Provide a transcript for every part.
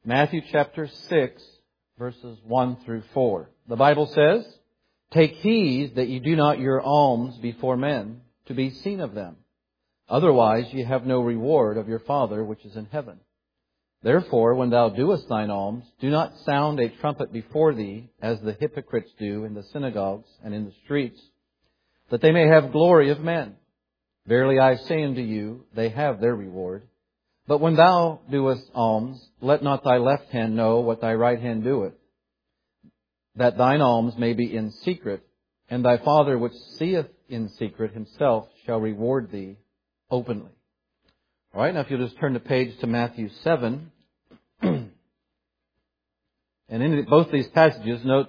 Matthew chapter 6, verses 1 through 4. The Bible says, "Take heed that ye do not your alms before men, to be seen of them. Otherwise ye have no reward of your Father which is in heaven. Therefore, when thou doest thine alms, do not sound a trumpet before thee, as the hypocrites do in the synagogues and in the streets, that they may have glory of men. Verily I say unto you, they have their reward. But when thou doest alms, let not thy left hand know what thy right hand doeth, that thine alms may be in secret, and thy Father which seeth in secret himself shall reward thee openly." All right, now if you'll just turn the page to Matthew 7. And in both these passages, note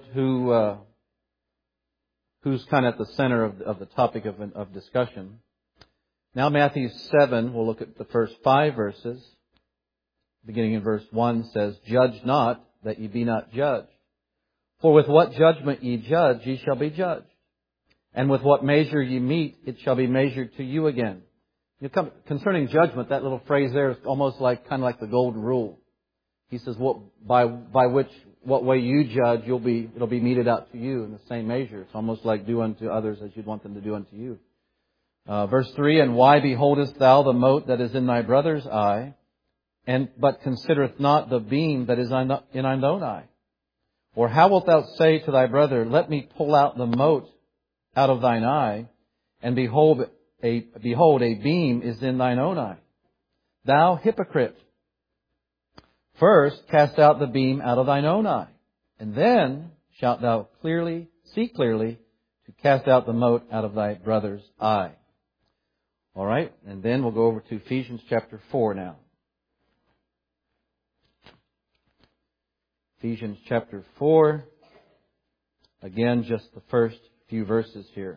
who's kind of at the center of the topic of discussion. Now Matthew 7, we'll look at the first 5 verses. Beginning in verse 1 says, "Judge not, that ye be not judged. For with what judgment ye judge, ye shall be judged. And with what measure ye mete, it shall be measured to you again." Concerning judgment, that little phrase there is almost like kind of like the golden rule. He says, what way you judge, it'll be meted out to you in the same measure. It's almost like do unto others as you'd want them to do unto you. Verse 3, "And why beholdest thou the mote that is in thy brother's eye, but considereth not the beam that is in thine own eye? Or how wilt thou say to thy brother, Let me pull out the mote out of thine eye, and behold, a beam is in thine own eye? Thou hypocrite! First cast out the beam out of thine own eye, and then shalt thou see clearly to cast out the mote out of thy brother's eye." All right, and then we'll go over to Ephesians chapter 4 now. Ephesians chapter 4. Again, just the first few verses here.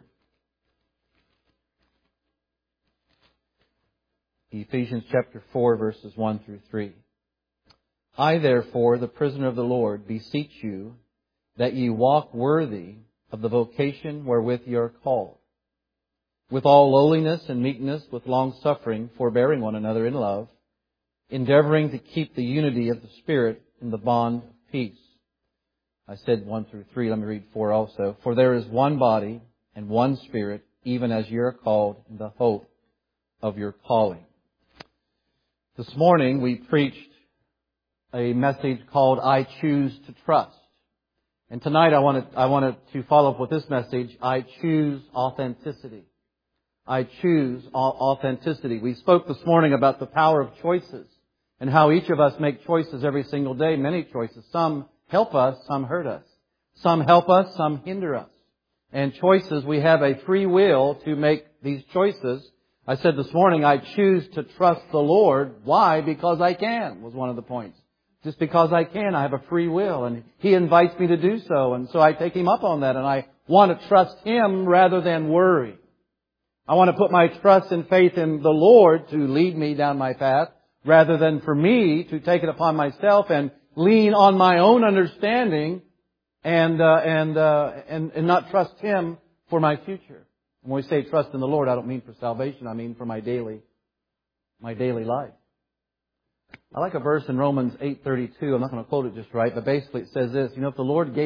Ephesians chapter 4, verses 1 through 3. "I therefore, the prisoner of the Lord, beseech you, that ye walk worthy of the vocation wherewith ye are called, with all lowliness and meekness, with long suffering, forbearing one another in love, endeavoring to keep the unity of the Spirit in the bond of peace." I said 1 through 3. Let me read 4 also. "For there is one body and one Spirit, even as ye are called in the hope of your calling." This morning we preached a message called "I Choose to Trust." And tonight I wanted to follow up with this message, "I Choose Authenticity." I choose authenticity. We spoke this morning about the power of choices and how each of us make choices every single day, many choices. Some help us, some hurt us. Some help us, some hinder us. And choices, we have a free will to make these choices. I said this morning, I choose to trust the Lord. Why? Because I can, was one of the points. Just because I can, I have a free will, and He invites me to do so. And so I take Him up on that, and I want to trust Him rather than worry. I want to put my trust and faith in the Lord to lead me down my path, rather than for me to take it upon myself and lean on my own understanding and not trust Him for my future. When we say trust in the Lord, I don't mean for salvation. I mean for my daily life. I like a verse in Romans 8:32. I'm not going to quote it just right, but basically it says this: if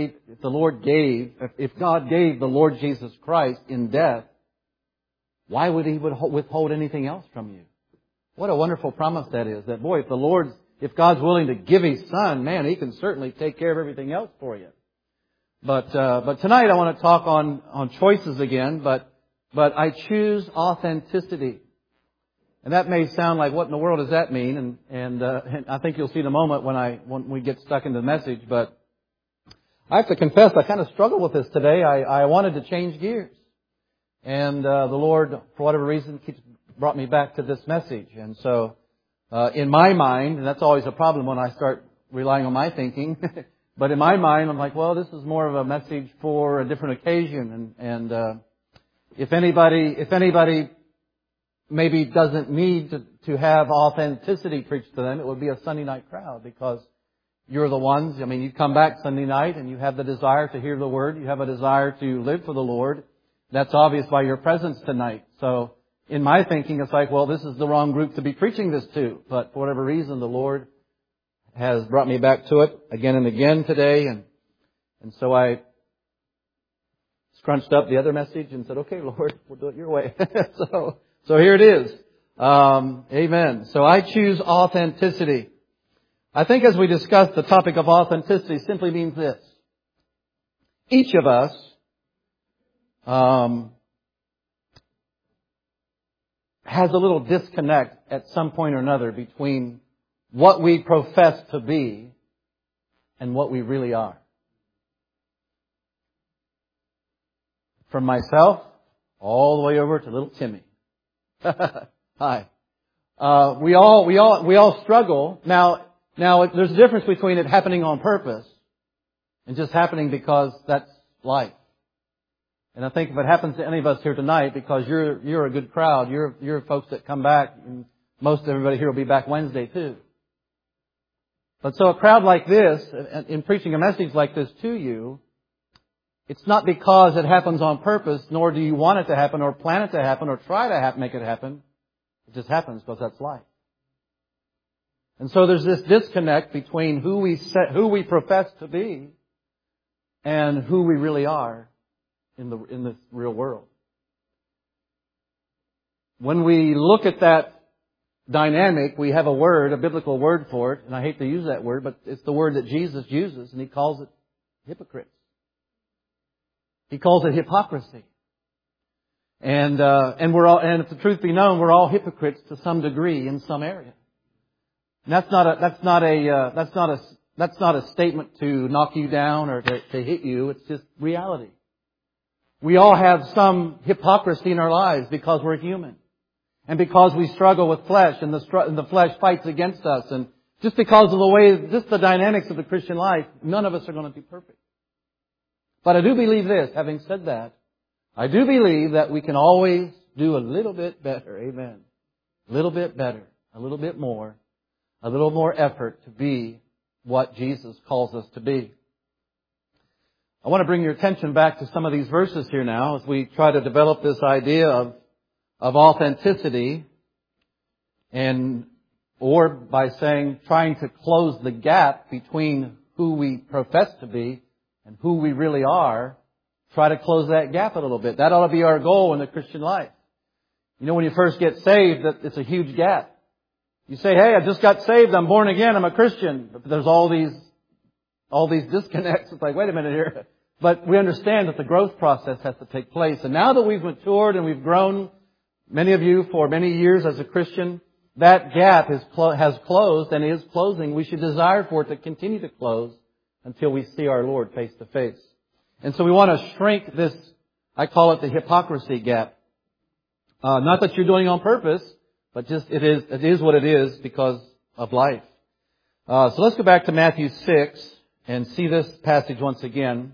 God gave the Lord Jesus Christ in death, why would He withhold anything else from you? What a wonderful promise that is. That boy, if God's willing to give His Son, man, He can certainly take care of everything else for you. But tonight I want to talk on choices again, but I choose authenticity. And that may sound like, what in the world does that mean? And I think you'll see in a moment when we get stuck into the message. But I have to confess, I kind of struggled with this today. I wanted to change gears. And the Lord, for whatever reason, brought me back to this message. And so, in my mind, and that's always a problem when I start relying on my thinking, but in my mind, I'm like, well, this is more of a message for a different occasion. And if anybody maybe doesn't need to have authenticity preached to them, it would be a Sunday night crowd, because you're the ones, you come back Sunday night and you have the desire to hear the Word. You have a desire to live for the Lord. That's obvious by your presence tonight. So in my thinking, it's like, well, this is the wrong group to be preaching this to. But for whatever reason, the Lord has brought me back to it again and again today. And so I scrunched up the other message and said, okay, Lord, we'll do it your way. So here it is. Amen. So I choose authenticity. I think as we discuss the topic of authenticity simply means this. Each of us has a little disconnect at some point or another between what we profess to be and what we really are. From myself all the way over to little Timmy. Hi. We all struggle. Now there's a difference between it happening on purpose and just happening because that's life. And I think if it happens to any of us here tonight, because you're a good crowd, you're folks that come back, and most everybody here will be back Wednesday too. But so a crowd like this, in preaching a message like this to you, it's not because it happens on purpose, nor do you want it to happen, or plan it to happen, or try to make it happen. It just happens because that's life. And so there's this disconnect between who we profess to be and who we really are in this real world. When we look at that dynamic, we have a biblical word for it, and I hate to use that word, but it's the word that Jesus uses, and He calls it hypocrites. He calls it hypocrisy. And if the truth be known, we're all hypocrites to some degree in some area. And that's not a statement to knock you down or to hit you. It's just reality. We all have some hypocrisy in our lives because we're human. And because we struggle with flesh and the flesh fights against us. And just because of the dynamics of the Christian life, none of us are going to be perfect. But I do believe this, having said that, I do believe that we can always do a little bit better. Amen. A little bit better. A little bit more. A little more effort to be what Jesus calls us to be. I want to bring your attention back to some of these verses here now as we try to develop this idea of authenticity or by saying trying to close the gap between who we profess to be and who we really are. Try to close that gap a little bit. That ought to be our goal in the Christian life. You know, when you first get saved, it's a huge gap. You say, hey, I just got saved, I'm born again, I'm a Christian. But there's all these disconnects. It's like, wait a minute here. But we understand that the growth process has to take place. And now that we've matured and we've grown, many of you for many years as a Christian, that gap has closed and is closing. We should desire for it to continue to close until we see our Lord face to face. And so we want to shrink this, I call it the hypocrisy gap. Not that you're doing it on purpose, but just it is what it is because of life. So let's go back to Matthew 6 and see this passage once again.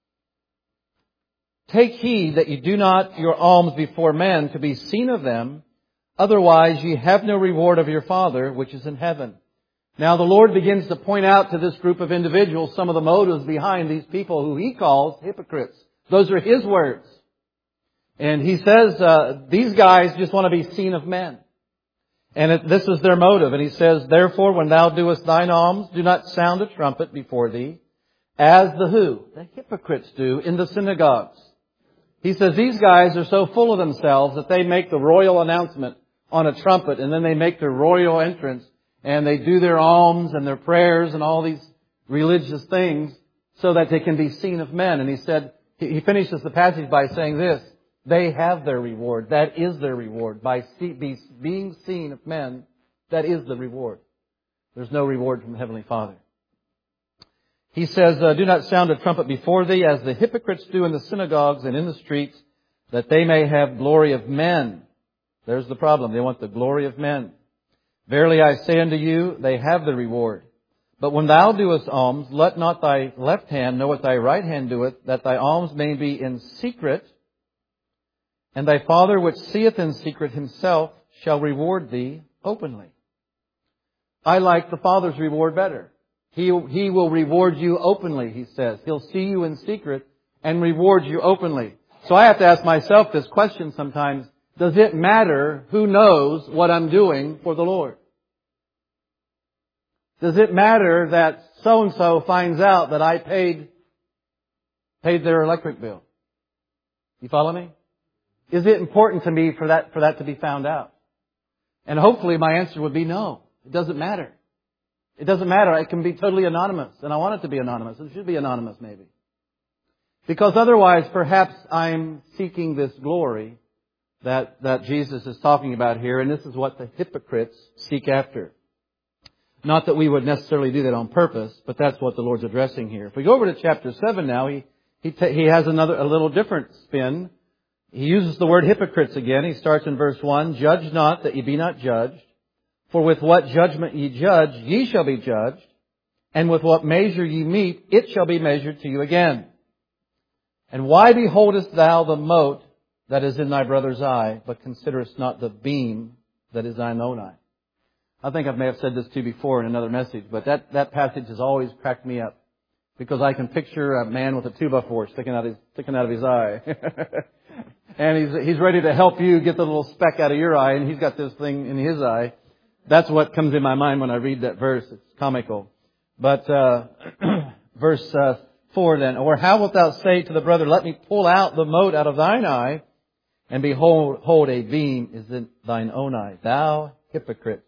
Take heed that you do not your alms before men to be seen of them, otherwise ye have no reward of your Father which is in heaven. Now the Lord begins to point out to this group of individuals some of the motives behind these people who He calls hypocrites. Those are His words. And He says these guys just want to be seen of men. And this is their motive. And He says, therefore, when thou doest thine alms, do not sound a trumpet before thee, as the who? The hypocrites do in the synagogues. He says these guys are so full of themselves that they make the royal announcement on a trumpet, and then they make their royal entrance, and they do their alms and their prayers and all these religious things so that they can be seen of men. And He said, He finishes the passage by saying this, they have their reward. That is their reward. By being seen of men, that is the reward. There's no reward from the Heavenly Father. He says, do not sound a trumpet before thee, as the hypocrites do in the synagogues and in the streets, that they may have glory of men. There's the problem. They want the glory of men. Verily I say unto you, they have the reward. But when thou doest alms, let not thy left hand know what thy right hand doeth, that thy alms may be in secret, and thy Father which seeth in secret Himself shall reward thee openly. I like the Father's reward better. He will reward you openly, He says. He'll see you in secret and reward you openly. So I have to ask myself this question sometimes. Does it matter who knows what I'm doing for the Lord? Does it matter that so-and-so finds out that I paid their electric bill? You follow me? Is it important to me for that to be found out? And hopefully my answer would be no. It doesn't matter. It doesn't matter. It can be totally anonymous. And I want it to be anonymous. It should be anonymous maybe. Because otherwise perhaps I'm seeking this glory that Jesus is talking about here. And this is what the hypocrites seek after. Not that we would necessarily do that on purpose, but that's what the Lord's addressing here. If we go over to chapter 7 now, he has a little different spin. He uses the word hypocrites again. He starts in verse 1, "Judge not that ye be not judged. For with what judgment ye judge, ye shall be judged. And with what measure ye mete, it shall be measured to you again. And why beholdest thou the mote that is in thy brother's eye, but considerest not the beam that is thine own eye?" I think I may have said this to you before in another message, but that passage has always cracked me up. Because I can picture a man with a 2x4 sticking out of his eye. And he's ready to help you get the little speck out of your eye, and he's got this thing in his eye. That's what comes in my mind when I read that verse. It's comical. But verse 4 then, "Or how wilt thou say to the brother, Let me pull out the mote out of thine eye, and behold, a beam is in thine own eye. Thou hypocrite.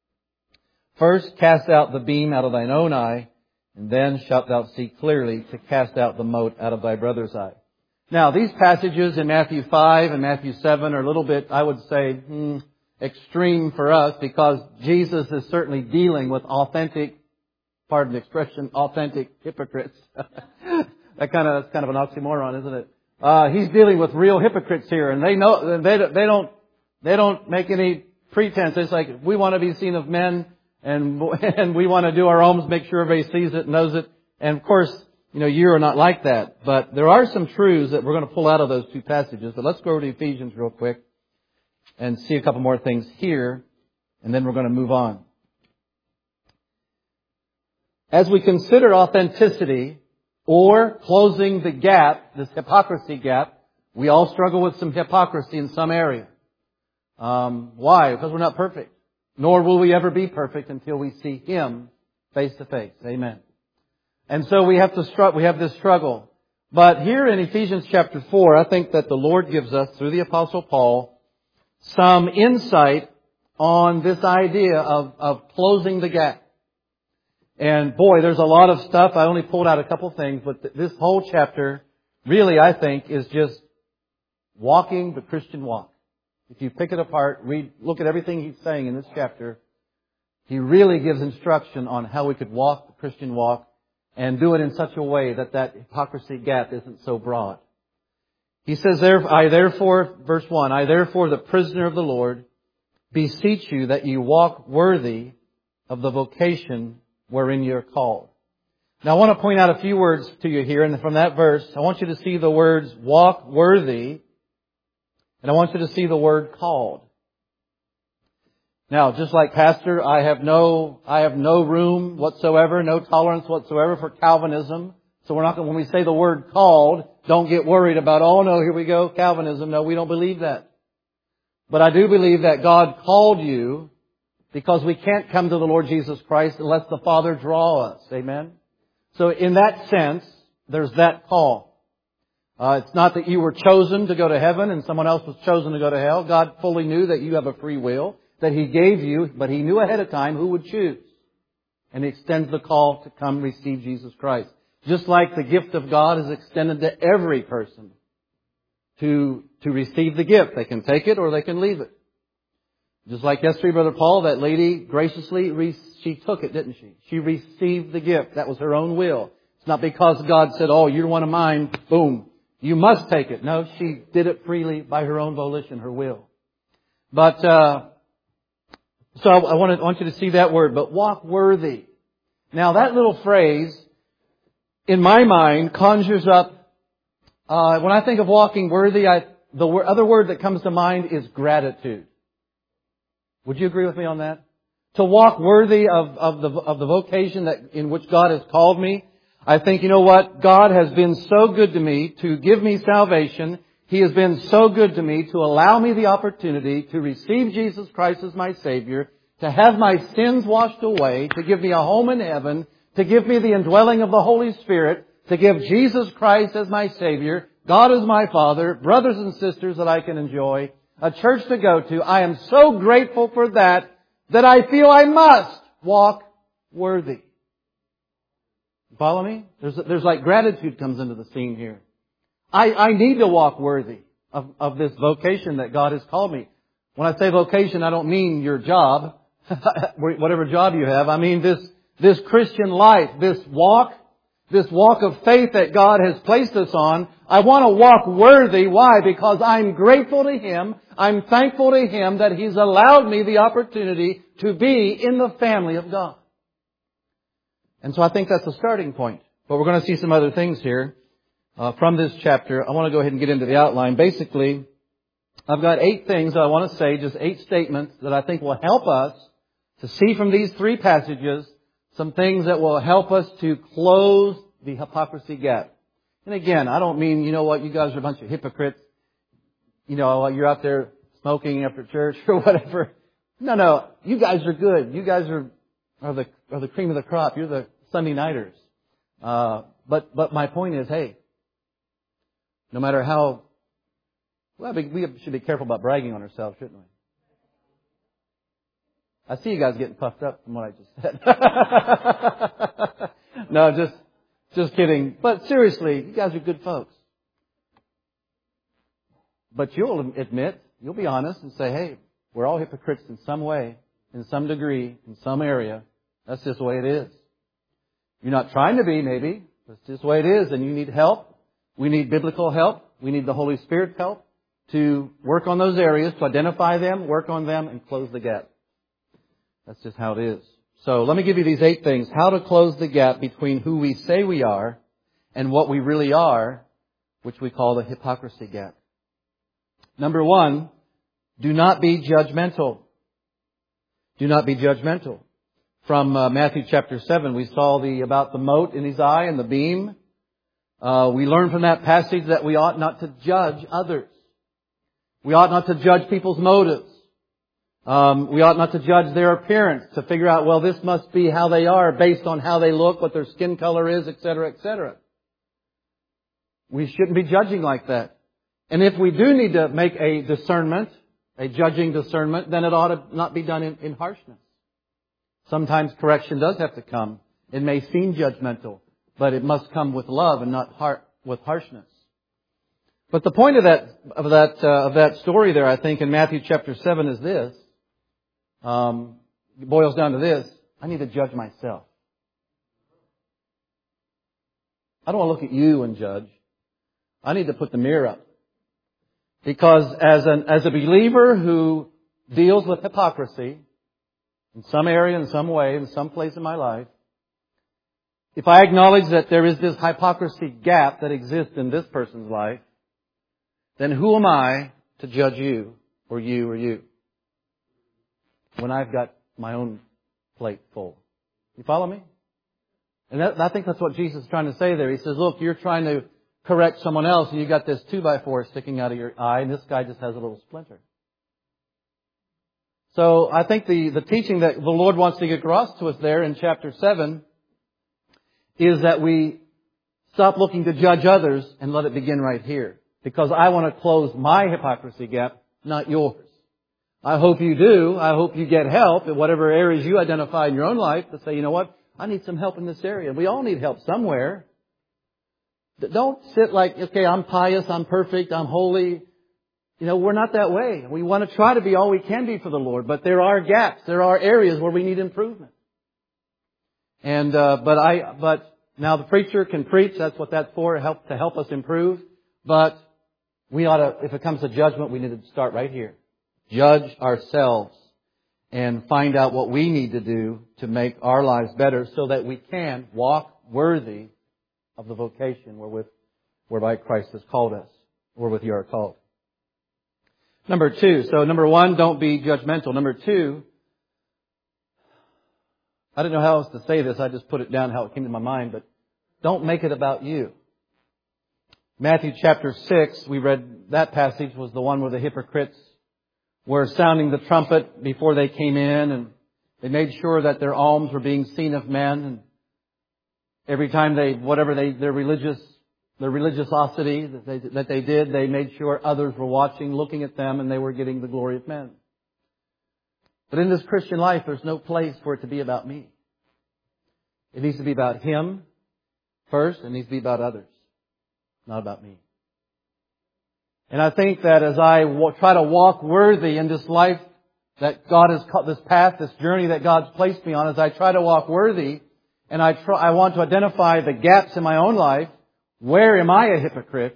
First cast out the beam out of thine own eye, and then shalt thou see clearly to cast out the mote out of thy brother's eye." Now, these passages in Matthew 5 and Matthew 7 are a little bit, I would say, extreme for us, because Jesus is certainly dealing with authentic, pardon the expression, authentic hypocrites. That's kind of an oxymoron, isn't it? He's dealing with real hypocrites here, and they know they don't make any pretense. It's like, we want to be seen of men, and we want to do our alms, make sure everybody sees it, knows it. And of course, you are not like that. But there are some truths that we're going to pull out of those two passages. But let's go over to Ephesians real quick and see a couple more things here, and then we're going to move on. As we consider authenticity or closing the gap, this hypocrisy gap, we all struggle with some hypocrisy in some area. Why? Because we're not perfect. Nor will we ever be perfect until we see Him face to face. Amen. And so we have this struggle. But here in Ephesians chapter 4, I think that the Lord gives us, through the Apostle Paul, some insight on this idea of closing the gap. And boy, there's a lot of stuff. I only pulled out a couple things, but this whole chapter really, I think, is just walking the Christian walk. If you pick it apart, look at everything he's saying in this chapter, he really gives instruction on how we could walk the Christian walk and do it in such a way that hypocrisy gap isn't so broad. He says, "I therefore," verse 1, "I therefore, the prisoner of the Lord, beseech you that you walk worthy of the vocation wherein you are called." Now I want to point out a few words to you here, and from that verse, I want you to see the words walk worthy, and I want you to see the word called. Now, just like Pastor, I have no room whatsoever, no tolerance whatsoever for Calvinism. So we're not going, when we say the word called, don't get worried about, oh no, here we go, Calvinism. No, we don't believe that. But I do believe that God called you, because we can't come to the Lord Jesus Christ unless the Father draw us. Amen? So in that sense, there's that call. It's not that you were chosen to go to heaven and someone else was chosen to go to hell. God fully knew that you have a free will, that He gave you, but He knew ahead of time who would choose. And He extends the call to come receive Jesus Christ. Just like the gift of God is extended to every person to receive the gift. They can take it or they can leave it. Just like yesterday, Brother Paul, that lady graciously, she took it, didn't she? She received the gift. That was her own will. It's not because God said, oh, you're one of mine, boom, you must take it. No, she did it freely by her own volition, her will. But, so I want you to see that word, but walk worthy. Now that little phrase, in my mind, conjures up, when I think of walking worthy, the other word that comes to mind is gratitude. Would you agree with me on that? To walk worthy of the vocation in which God has called me. I think, you know what? God has been so good to me to give me salvation. He has been so good to me to allow me the opportunity to receive Jesus Christ as my Savior, to have my sins washed away, to give me a home in heaven, to give me the indwelling of the Holy Spirit, to give Jesus Christ as my Savior, God as my Father, brothers and sisters that I can enjoy, a church to go to. I am so grateful for that I feel I must walk worthy. Follow me? There's like gratitude comes into the scene here. I need to walk worthy of this vocation that God has called me. When I say vocation, I don't mean your job, whatever job you have. I mean this Christian life, this walk of faith that God has placed us on. I want to walk worthy. Why? Because I'm grateful to Him. I'm thankful to Him that He's allowed me the opportunity to be in the family of God. And so I think that's the starting point. But we're going to see some other things here from this chapter. I want to go ahead and get into the outline. Basically, I've got 8 things that I want to say, just 8 statements that I think will help us to see from these 3 passages some things that will help us to close the hypocrisy gap. And again, I don't mean, you know what, you guys are a bunch of hypocrites. You know, you're out there smoking after church or whatever. No, you guys are good. You guys are the cream of the crop. You're the Sunday nighters. But my point is, hey, no matter how, well, we should be careful about bragging on ourselves, shouldn't we? I see you guys getting puffed up from what I just said. No, just kidding. But seriously, you guys are good folks. But you'll admit, you'll be honest and say, hey, we're all hypocrites in some way, in some degree, in some area. That's just the way it is. You're not trying to be, maybe. That's just the way it is. And you need help. We need biblical help. We need the Holy Spirit's help to work on those areas, to identify them, work on them, and close the gap. That's just how it is. So let me give you these 8 things. How to close the gap between who we say we are and what we really are, which we call the hypocrisy gap. Number 1, do not be judgmental. Do not be judgmental. From Matthew chapter 7, we saw about the mote in his eye and the beam. We learned from that passage that we ought not to judge others. We ought not to judge people's motives. We ought not to judge their appearance to figure out, well, this must be how they are based on how they look, what their skin color is, etc., etc. We shouldn't be judging like that. And if we do need to make a discernment, a judging discernment, then it ought to not be done in harshness. Sometimes correction does have to come. It may seem judgmental, but it must come with love and not with harshness. But the point of that story there, I think, in Matthew chapter 7 is this. It boils down to this. I need to judge myself. I don't want to look at you and judge. I need to put the mirror up. Because as a believer who deals with hypocrisy in some area, in some way, in some place in my life, if I acknowledge that there is this hypocrisy gap that exists in this person's life, then who am I to judge you or you or you when I've got my own plate full? You follow me? And I think that's what Jesus is trying to say there. He says, look, you're trying to correct someone else and you got this 2x4 sticking out of your eye and this guy just has a little splinter. So I think the teaching that the Lord wants to get across to us there in chapter 7 is that we stop looking to judge others and let it begin right here. Because I want to close my hypocrisy gap, not yours. I hope you do. I hope you get help in whatever areas you identify in your own life to say, you know what, I need some help in this area. We all need help somewhere. Don't sit like, okay, I'm pious, I'm perfect, I'm holy. You know, we're not that way. We want to try to be all we can be for the Lord, but there are gaps. There are areas where we need improvement. And, but now the preacher can preach. That's what that's for, to help us improve. But we ought to, if it comes to judgment, we need to start right here. Judge ourselves and find out what we need to do to make our lives better so that we can walk worthy of the vocation whereby Christ has called us, wherewith you are called. Number 2. So number 1, don't be judgmental. Number 2, I don't know how else to say this. I just put it down how it came to my mind, but don't make it about you. Matthew chapter 6, we read that passage was the one where the hypocrites were sounding the trumpet before they came in. And They made sure that their alms were being seen of men. And every time their religiosity that they did, they made sure others were watching, looking at them, and they were getting the glory of men. But in this Christian life, there's no place for it to be about me. It needs to be about Him first, and it needs to be about others, not about me. And I think that as I try to walk worthy in this life that God has cut, this path, this journey that God's placed me on, as I try to walk worthy, and I want to identify the gaps in my own life, where am I a hypocrite?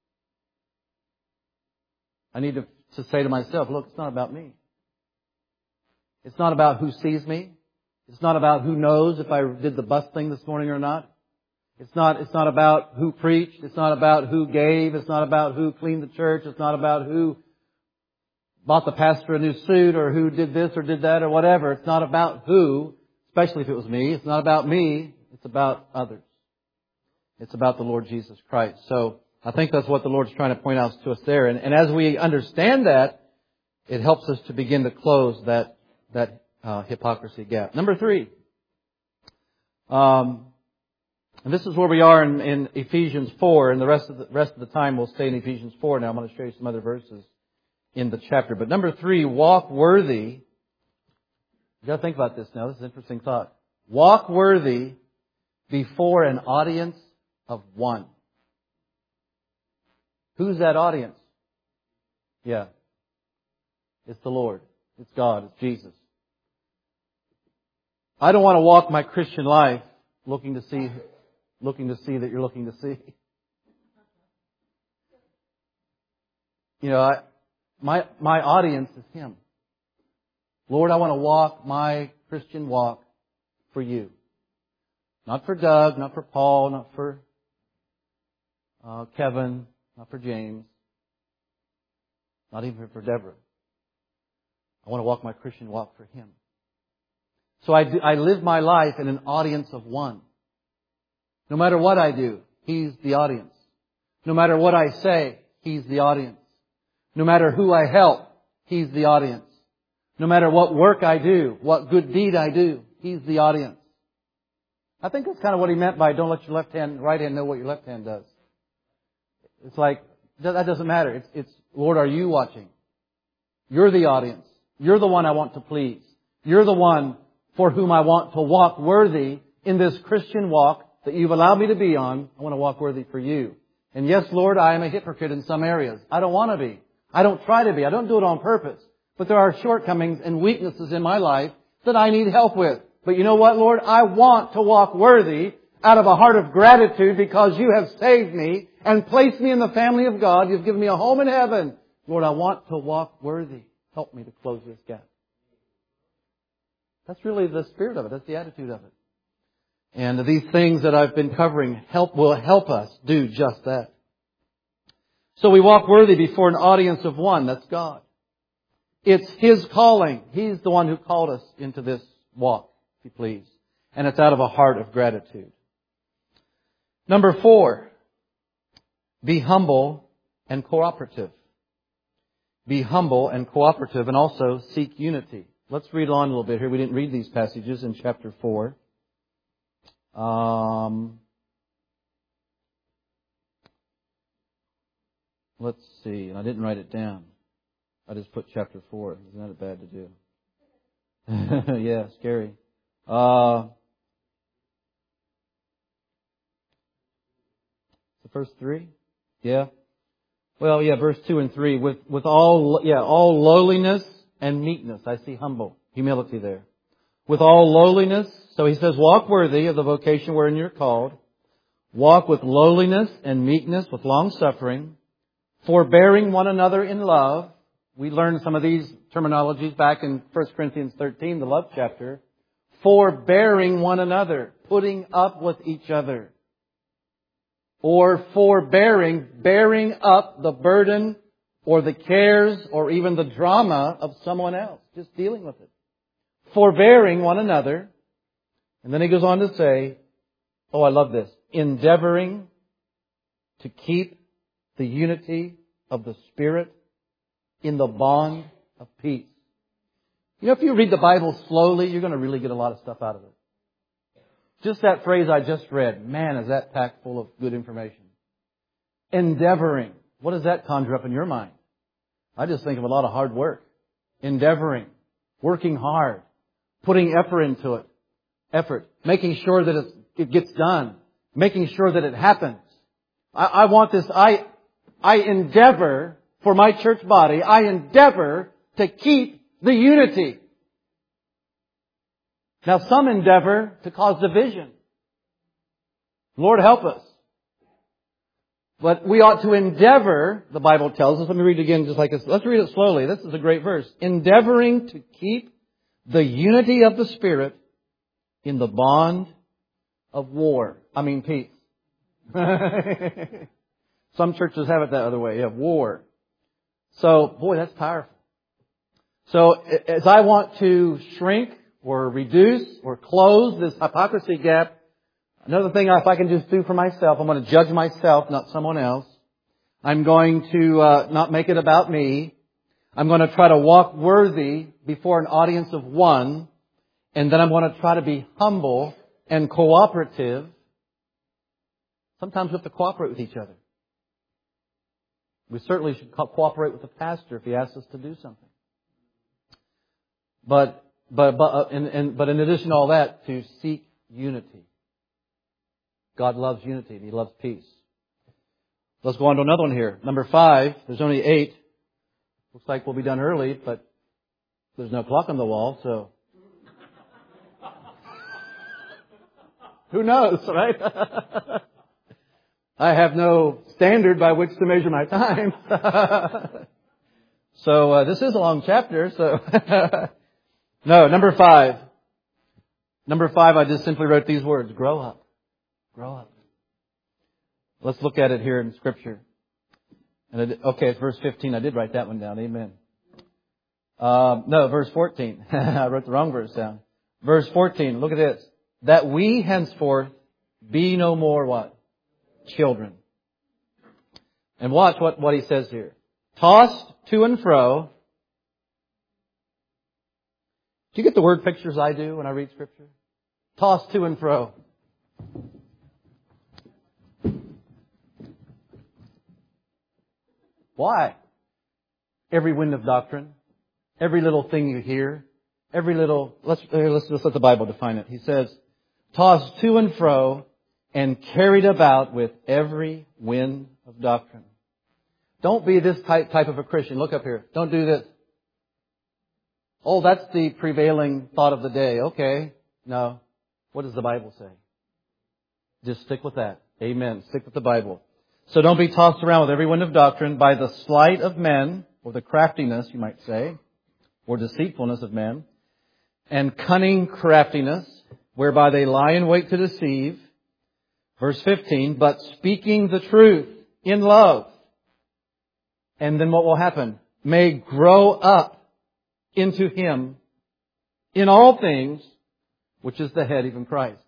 I need to say to myself, look, it's not about me. It's not about who sees me. It's not about who knows if I did the bus thing this morning or not. It's not about who preached. It's not about who gave. It's not about who cleaned the church. It's not about who bought the pastor a new suit or who did this or did that or whatever. It's not about who, especially if it was me. It's not about me. It's about others. It's about the Lord Jesus Christ. So I think that's what the Lord's trying to point out to us there. And as we understand that, it helps us to begin to close that hypocrisy gap. Number 3. And this is where we are in Ephesians 4, and the rest of the time we'll stay in Ephesians 4. Now I'm going to show you some other verses in the chapter. But number 3, walk worthy. You got to think about this now. This is an interesting thought. Walk worthy before an audience of one. Who's that audience? Yeah. It's the Lord. It's God. It's Jesus. I don't want to walk my Christian life looking to see that you're looking to see. You know, my audience is Him. Lord, I want to walk my Christian walk for You. Not for Doug, not for Paul, not for Kevin, not for James, not even for Deborah. I want to walk my Christian walk for Him. So I live my life in an audience of one. No matter what I do, He's the audience. No matter what I say, He's the audience. No matter who I help, He's the audience. No matter what work I do, what good deed I do, He's the audience. I think that's kind of what He meant by don't let your right hand know what your left hand does. It's like, that doesn't matter. It's Lord, are You watching? You're the audience. You're the one I want to please. You're the one for whom I want to walk worthy in this Christian walk that You've allowed me to be on. I want to walk worthy for You. And yes, Lord, I am a hypocrite in some areas. I don't want to be. I don't try to be. I don't do it on purpose. But there are shortcomings and weaknesses in my life that I need help with. But you know what, Lord? I want to walk worthy out of a heart of gratitude because You have saved me and placed me in the family of God. You've given me a home in heaven. Lord, I want to walk worthy. Help me to close this gap. That's really the spirit of it. That's the attitude of it. And these things that I've been covering will help us do just that. So we walk worthy before an audience of one. That's God. It's His calling. He's the one who called us into this walk, if you please. And it's out of a heart of gratitude. Number 4, be humble and cooperative. Be humble and cooperative, and also seek unity. Let's read on a little bit here. We didn't read these passages in chapter 4. Let's see. And I didn't write it down. I just put chapter 4. Isn't that bad to do? Yeah, scary. The first 3? Yeah. Well, yeah, verse 2 and 3. With all lowliness and meekness. I see humility there. With all lowliness. So he says, walk worthy of the vocation wherein you're called. Walk with lowliness and meekness, with long suffering, forbearing one another in love. We learned some of these terminologies back in 1 Corinthians 13, the love chapter. Forbearing one another, putting up with each other. Or forbearing, bearing up the burden or the cares or even the drama of someone else. Just dealing with it. Forbearing one another. And then he goes on to say, oh, I love this. Endeavoring to keep the unity of the Spirit in the bond of peace. You know, if you read the Bible slowly, you're going to really get a lot of stuff out of it. Just that phrase I just read, man, is that packed full of good information. Endeavoring. What does that conjure up in your mind? I just think of a lot of hard work. Endeavoring. Working hard. Putting effort into it. Effort. Making sure that it gets done. Making sure that it happens. I want this. I endeavor for my church body. I endeavor to keep the unity. Now some endeavor to cause division. Lord help us. But we ought to endeavor, the Bible tells us. Let me read it again just like this. Let's read it slowly. This is a great verse. Endeavoring to keep the unity of the Spirit in the bond of peace. Some churches have it that other way. You have war. So, boy, that's powerful. So, as I want to shrink or reduce or close this hypocrisy gap, another thing, if I can just do for myself, I'm going to judge myself, not someone else. I'm going to not make it about me. I'm going to try to walk worthy before an audience of one. And then I'm going to try to be humble and cooperative. Sometimes we have to cooperate with each other. We certainly should cooperate with the pastor if he asks us to do something. But in addition to all that, to seek unity. God loves unity and He loves peace. Let's go on to another one here. Number 5. There's only 8. Looks like we'll be done early, but there's no clock on the wall, so who knows, right? I have no standard by which to measure my time. So this is a long chapter, so no, number 5. Number 5, I just simply wrote these words. Grow up. Grow up. Let's look at it here in Scripture. Okay, it's verse 15. I did write that one down. Amen. No, verse 14. I wrote the wrong verse down. Verse 14. Look at this. That we henceforth be no more what? Children. And watch what he says here. Tossed to and fro. Do you get the word pictures I do when I read Scripture? Tossed to and fro. Why? Every wind of doctrine, every little thing you hear, every little... Let's let the Bible define it. He says, tossed to and fro and carried about with every wind of doctrine. Don't be this type of a Christian. Look up here. Don't do this. Oh, that's the prevailing thought of the day. Okay. No. What does the Bible say? Just stick with that. Amen. Stick with the Bible. So don't be tossed around with every wind of doctrine by the sleight of men, or the craftiness, you might say, or deceitfulness of men, and cunning craftiness, whereby they lie in wait to deceive. Verse 15, but speaking the truth in love. And then what will happen? May grow up into Him in all things, which is the head, even Christ.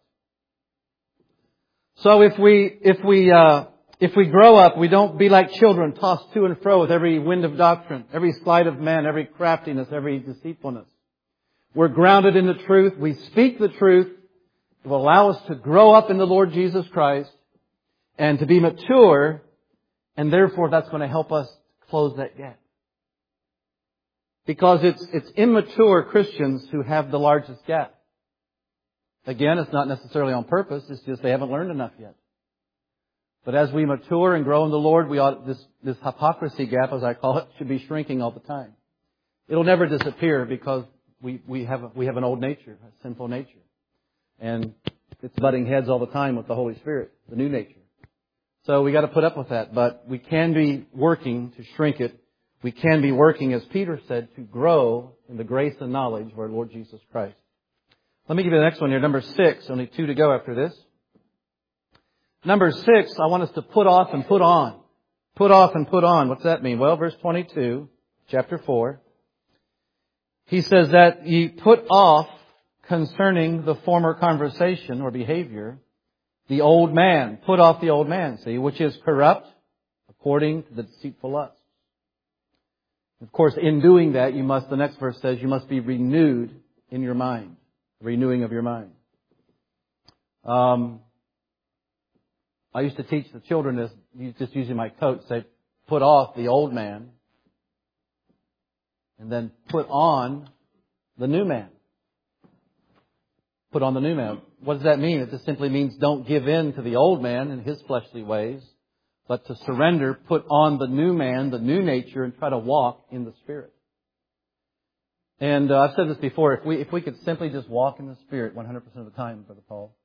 So if we grow up, we don't be like children tossed to and fro with every wind of doctrine, every sleight of men, every craftiness, every deceitfulness. We're grounded in the truth. We speak the truth. It will allow us to grow up in the Lord Jesus Christ and to be mature, and therefore that's going to help us close that gap. Because it's immature Christians who have the largest gap. Again, it's not necessarily on purpose. It's just they haven't learned enough yet. But as we mature and grow in the Lord, this hypocrisy gap, as I call it, should be shrinking all the time. It'll never disappear because we have an old nature, a sinful nature. And it's butting heads all the time with the Holy Spirit, the new nature. So we got to put up with that. But we can be working to shrink it. We can be working, as Peter said, to grow in the grace and knowledge of our Lord Jesus Christ. Let me give you the next one here, number 6. Only 2 to go after this. Number 6, I want us to put off and put on. Put off and put on. What's that mean? Well, verse 22, chapter 4. He says that ye put off concerning the former conversation or behavior, the old man. Put off the old man, see, which is corrupt according to the deceitful lust. Of course, in doing that, the next verse says, you must be renewed in your mind. Renewing of your mind. I used to teach the children this, just using my coat, say, put off the old man and then put on the new man. Put on the new man. What does that mean? It just simply means don't give in to the old man and his fleshly ways, but to surrender, put on the new man, the new nature, and try to walk in the Spirit. And I've said this before, if we could simply just walk in the Spirit 100% of the time, Brother Paul,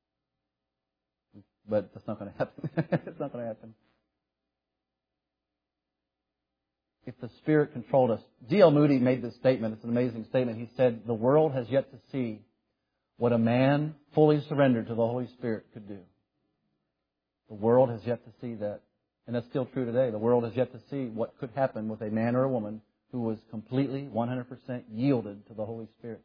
but that's not going to happen. It's not going to happen. If the Spirit controlled us. D.L. Moody made this statement. It's an amazing statement. He said, the world has yet to see what a man fully surrendered to the Holy Spirit could do. The world has yet to see that. And that's still true today. The world has yet to see what could happen with a man or a woman who was completely, 100% yielded to the Holy Spirit.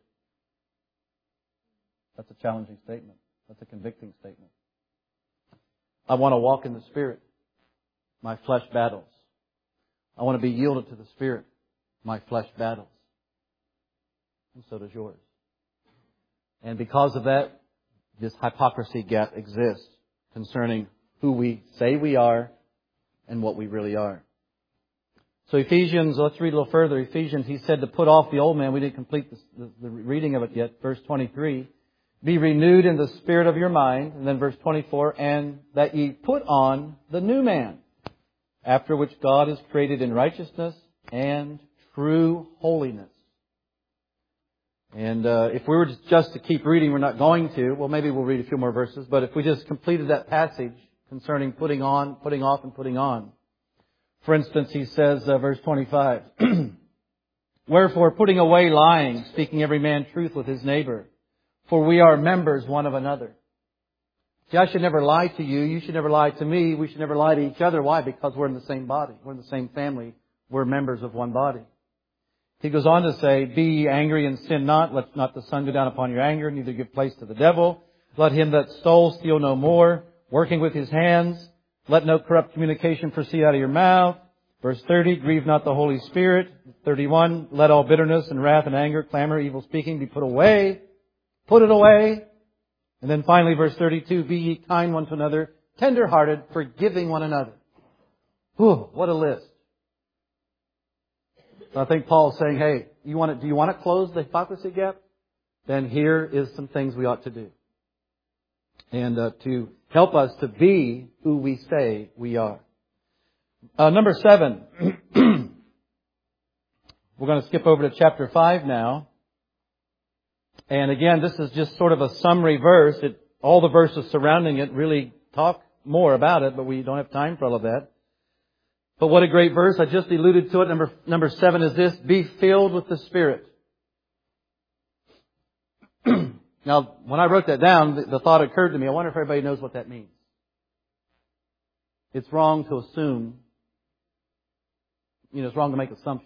That's a challenging statement. That's a convicting statement. I want to walk in the Spirit. My flesh battles. I want to be yielded to the Spirit. My flesh battles. And so does yours. And because of that, this hypocrisy gap exists concerning who we say we are and what we really are. So Ephesians, let's read a little further. Ephesians, he said to put off the old man. We didn't complete the reading of it yet. Verse 23. Be renewed in the spirit of your mind. And then verse 24. And that ye put on the new man, after which God is created in righteousness and true holiness. And if we were just to keep reading, we're not going to. Well, maybe we'll read a few more verses. But if we just completed that passage concerning putting on, putting off, and putting on. For instance, he says, verse 25, wherefore, putting away lying, speaking every man truth with his neighbor, for we are members one of another. See, I should never lie to you. You should never lie to me. We should never lie to each other. Why? Because we're in the same body. We're in the same family. We're members of one body. He goes on to say, be ye angry and sin not. Let not the sun go down upon your anger, neither give place to the devil. Let him that stole steal no more, working with his hands. Let no corrupt communication proceed out of your mouth. Verse 30, grieve not the Holy Spirit. 31, let all bitterness and wrath and anger, clamor, evil speaking be put away. Put it away. And then finally, verse 32, be ye kind one to another, tender-hearted, forgiving one another. Whew, what a list. So I think Paul's saying, hey, do you want to close the hypocrisy gap? Then here is some things we ought to do. And to help us to be who we say we are. Number 7. We're going to skip over to chapter 5 now. And again, this is just sort of a summary verse. All the verses surrounding it really talk more about it, but we don't have time for all of that. But what a great verse. I just alluded to it. Number 7 is this. Be filled with the Spirit. Now, when I wrote that down, the thought occurred to me. I wonder if everybody knows what that means. It's wrong to assume. It's wrong to make assumptions.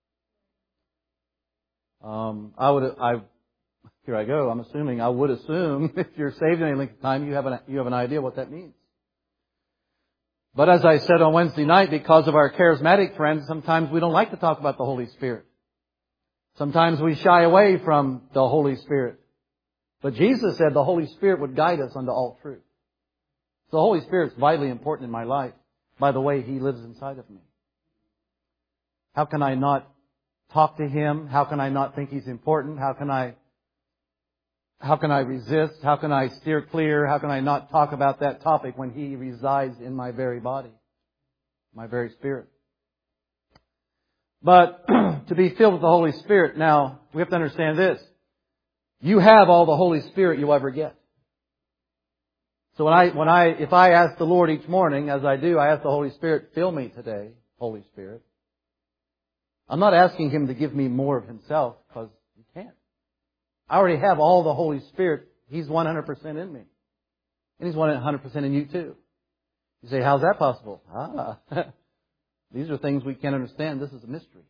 Here I go. I'm assuming. I would assume if you're saved in any length of time, you have an idea what that means. But as I said on Wednesday night, because of our charismatic friends, sometimes we don't like to talk about the Holy Spirit. Sometimes we shy away from the Holy Spirit. But Jesus said the Holy Spirit would guide us unto all truth. So the Holy Spirit's vitally important in my life by the way He lives inside of me. How can I not talk to Him? How can I not think He's important? How can I resist? How can I steer clear? How can I not talk about that topic when He resides in my very body, my very spirit? But to be filled with the Holy Spirit, now we have to understand this. You have all the Holy Spirit you'll ever get. So if I ask the Lord each morning, as I do, I ask the Holy Spirit, fill me today, Holy Spirit. I'm not asking Him to give me more of Himself, because He can't. I already have all the Holy Spirit. He's 100% in me. And He's 100% in you too. You say, how's that possible? These are things we can't understand. This is a mystery.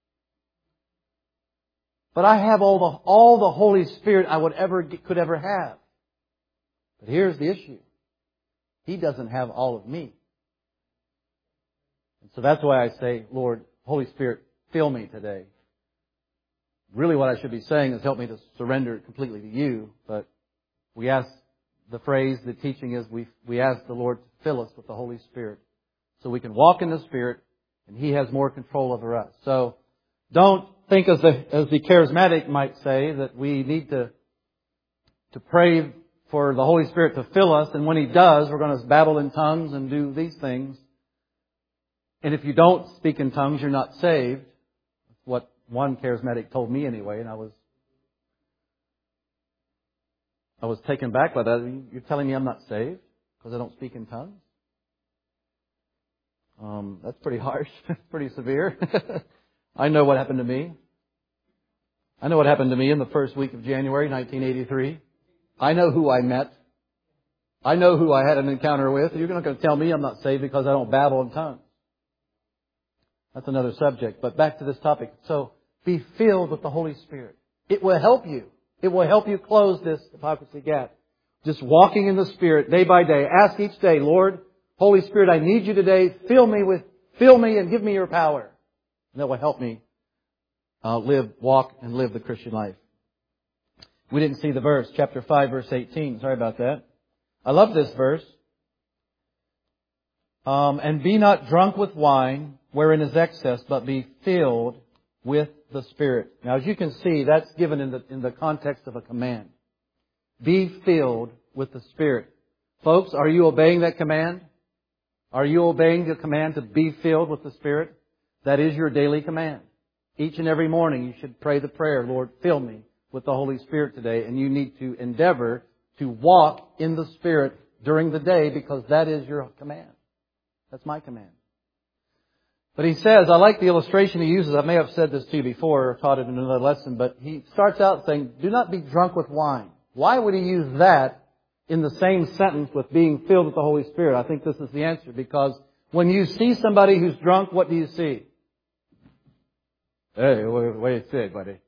But I have all the Holy Spirit I could ever have. But here's the issue. He doesn't have all of me. And so that's why I say, Lord, Holy Spirit, fill me today. Really what I should be saying is help me to surrender it completely to you. But we ask, the phrase, the teaching is we ask the Lord to fill us with the Holy Spirit so we can walk in the Spirit and He has more control over us. So don't think as the charismatic might say that we need to pray for the Holy Spirit to fill us, and when He does, we're going to babble in tongues and do these things. And if you don't speak in tongues, you're not saved. That's what one charismatic told me anyway, and I was taken back by that. You're telling me I'm not saved because I don't speak in tongues? That's pretty harsh, pretty severe. I know what happened to me. I know what happened to me in the first week of January 1983. I know who I met. I know who I had an encounter with. You're not going to tell me I'm not saved because I don't babble in tongues. That's another subject. But back to this topic. So, be filled with the Holy Spirit. It will help you. It will help you close this hypocrisy gap. Just walking in the Spirit day by day. Ask each day, Lord, Holy Spirit, I need You today. Fill me and give me Your power. And that will help me walk and live the Christian life. We didn't see the verse, chapter 5, verse 18. Sorry about that. I love this verse. And be not drunk with wine, wherein is excess, but be filled with the Spirit. Now, as you can see, that's given in the context of a command. Be filled with the Spirit. Folks, are you obeying that command? Are you obeying the command to be filled with the Spirit? That is your daily command. Each and every morning you should pray the prayer, Lord, fill me with the Holy Spirit today. And you need to endeavor to walk in the Spirit during the day because that is your command. That's my command. But he says, I like the illustration he uses. I may have said this to you before or taught it in another lesson, but he starts out saying, do not be drunk with wine. Why would he use that in the same sentence with being filled with the Holy Spirit? I think this is the answer, because when you see somebody who's drunk, what do you see? Hey, what do you say, buddy?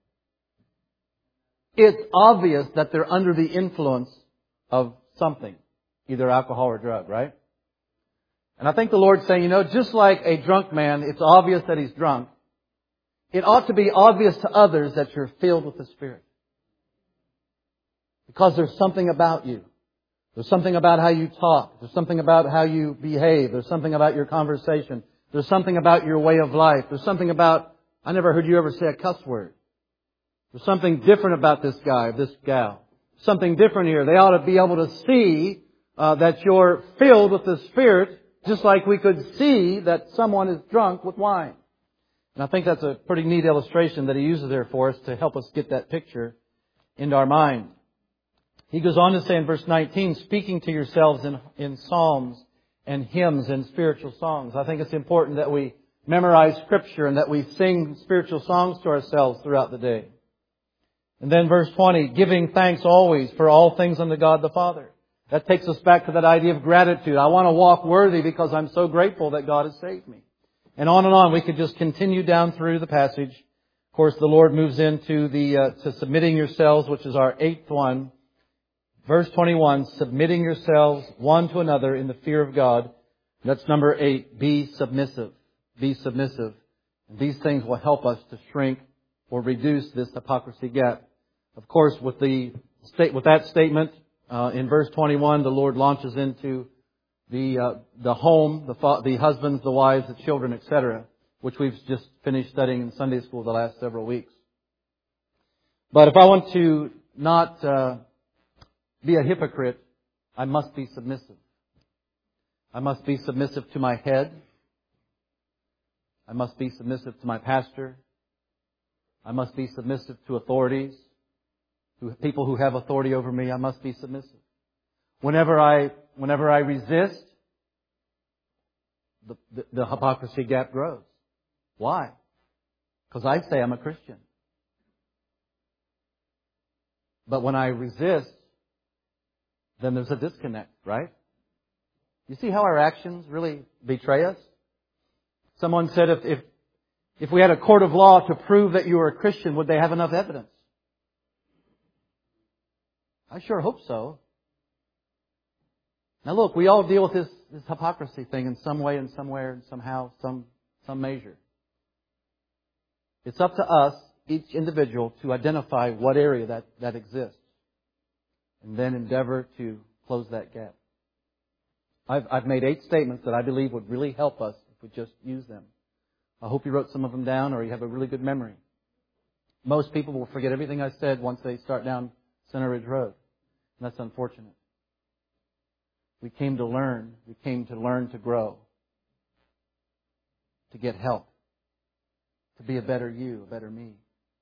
It's obvious that they're under the influence of something, either alcohol or drug, right? And I think the Lord's saying, just like a drunk man, it's obvious that he's drunk. It ought to be obvious to others that you're filled with the Spirit. Because there's something about you. There's something about how you talk. There's something about how you behave. There's something about your conversation. There's something about your way of life. There's something about, I never heard you ever say a cuss word. There's something different about this guy or this gal. Something different here. They ought to be able to see that you're filled with the Spirit, just like we could see that someone is drunk with wine. And I think that's a pretty neat illustration that he uses there for us to help us get that picture into our mind. He goes on to say in verse 19, speaking to yourselves in psalms and hymns and spiritual songs. I think it's important that we memorize Scripture and that we sing spiritual songs to ourselves throughout the day. And then verse 20, giving thanks always for all things unto God the Father. That takes us back to that idea of gratitude. I want to walk worthy because I'm so grateful that God has saved me. And on. We could just continue down through the passage. Of course, the Lord moves into to submitting yourselves, which is our 8th one. Verse 21, submitting yourselves one to another in the fear of God. That's number 8. Be submissive. Be submissive. And these things will help us to shrink or reduce this hypocrisy gap. Of course, with that statement, in verse 21, the Lord launches into the home, the husbands, the wives, the children, etc., which we've just finished studying in Sunday school the last several weeks. But if I want to not be a hypocrite, I must be submissive. I must be submissive to my head. I must be submissive to my pastor. I must be submissive to authorities, to people who have authority over me. I must be submissive. Whenever I resist, the hypocrisy gap grows. Why? Because I say I'm a Christian. But when I resist, then there's a disconnect, right? You see how our actions really betray us? Someone said if we had a court of law to prove that you were a Christian, would they have enough evidence? I sure hope so. Now look, we all deal with this hypocrisy thing in some way and somewhere and somehow, some measure. It's up to us, each individual, to identify what area that exists. And then endeavor to close that gap. I've made 8 statements that I believe would really help us if we just use them. I hope you wrote some of them down or you have a really good memory. Most people will forget everything I said once they start down Center Ridge Road. And that's unfortunate. We came to learn. We came to learn to grow. To get help. To be a better you, a better me.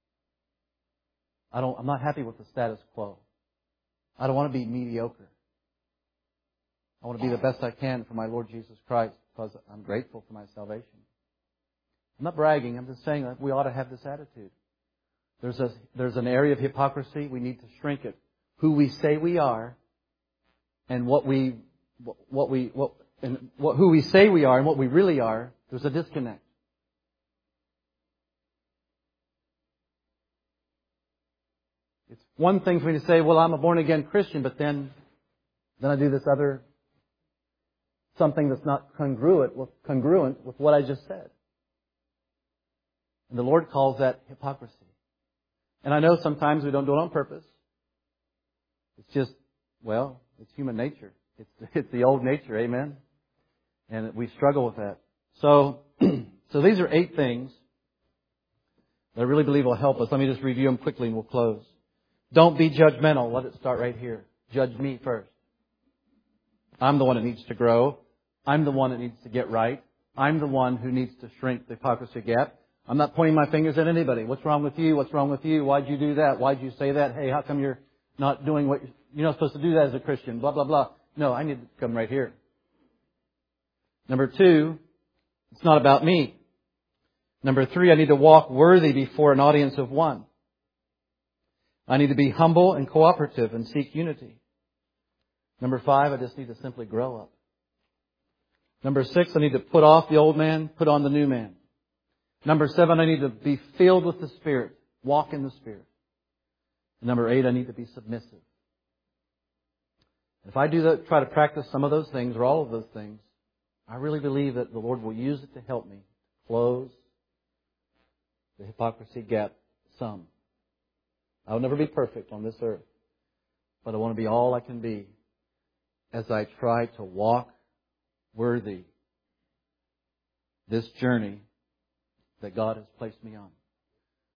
I'm not happy with the status quo. I don't want to be mediocre. I want to be the best I can for my Lord Jesus Christ because I'm grateful for my salvation. I'm not bragging. I'm just saying that we ought to have this attitude. There's an area of hypocrisy. We need to shrink it. Who we say we are, and who we say we are, and what we really are. There's a disconnect. It's one thing for me to say, well, I'm a born again Christian, but then I do this other something that's not congruent with what I just said. And the Lord calls that hypocrisy. And I know sometimes we don't do it on purpose. It's just, well, it's human nature. It's the old nature, amen? And we struggle with that. So these are 8 things that I really believe will help us. Let me just review them quickly and we'll close. Don't be judgmental. Let it start right here. Judge me first. I'm the one that needs to grow. I'm the one that needs to get right. I'm the one who needs to shrink the hypocrisy gap. I'm not pointing my fingers at anybody. What's wrong with you? What's wrong with you? Why'd you do that? Why'd you say that? Hey, how come you're not doing what you're not supposed to do that as a Christian? Blah, blah, blah. No, I need to come right here. Number 2, it's not about me. Number 3, I need to walk worthy before an audience of one. I need to be humble and cooperative and seek unity. Number 5, I just need to simply grow up. Number 6, I need to put off the old man, put on the new man. Number 7, I need to be filled with the Spirit, walk in the Spirit. And number 8, I need to be submissive. If I do that, try to practice some of those things or all of those things, I really believe that the Lord will use it to help me close the hypocrisy gap some. I will never be perfect on this earth, but I want to be all I can be as I try to walk worthy this journey that God has placed me on.